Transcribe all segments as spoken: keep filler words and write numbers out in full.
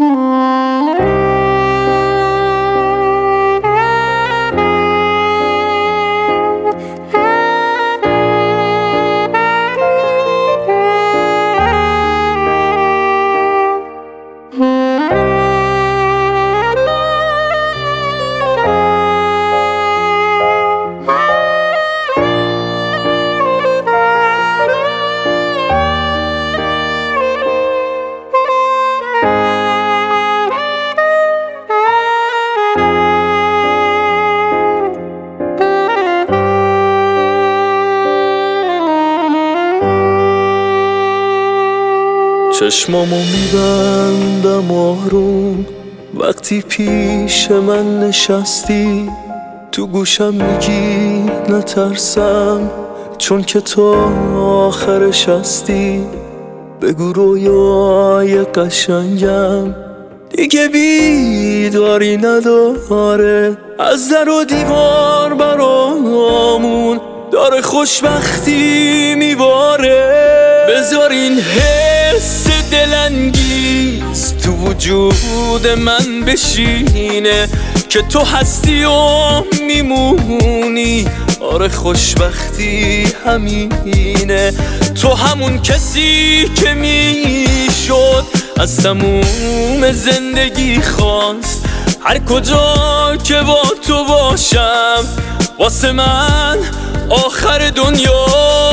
چشمامو میبندم آروم وقتی پیش من نشستی، تو گوشم میگی نترسم چون که تو آخرش هستی. بگو رویای قشنگم دیگه بیداری نداره، از در و دیوار برامون داره خوشبختی میباره. بذار این حس دلانگیز تو وجود من بشینه که تو هستی و میمونی، آره خوشبختی همینه. تو همون کسی که میشد از تموم زندگی خواست، هر کجا که با تو باشم واسه من آخر دنیا.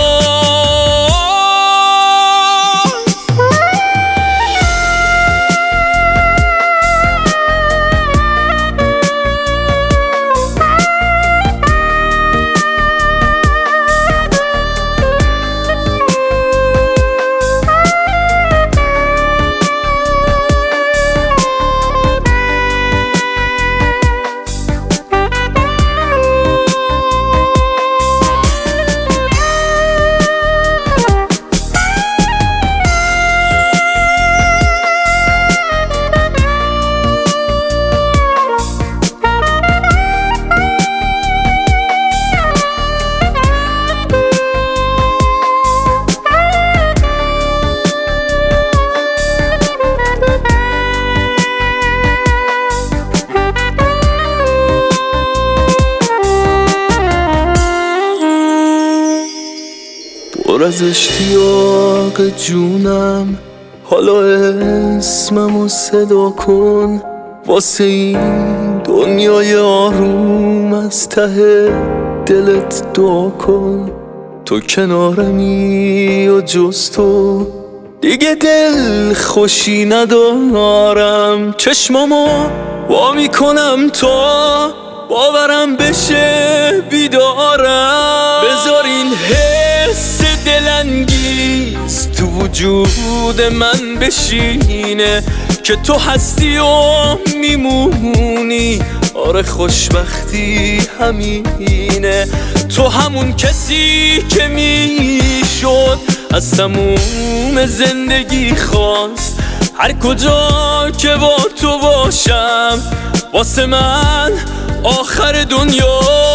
پر از اشتیاق جونم، حالا اسممو صدا کن واسه این دنیای آروم، از ته دلت دعا کن. تو کنارمی و جز تو دیگه دل خوشی ندارم، چشمامو وا میکنم تا باورم بشه بیدارم. بذار این حس دلانگیز تو وجود من بشینه که تو هستی و میمونی، آره خوشبختی همینه. تو همون کسی که میشد از تموم زندگی خواست، هر کجا که با تو باشم واسه من آخر دنیا.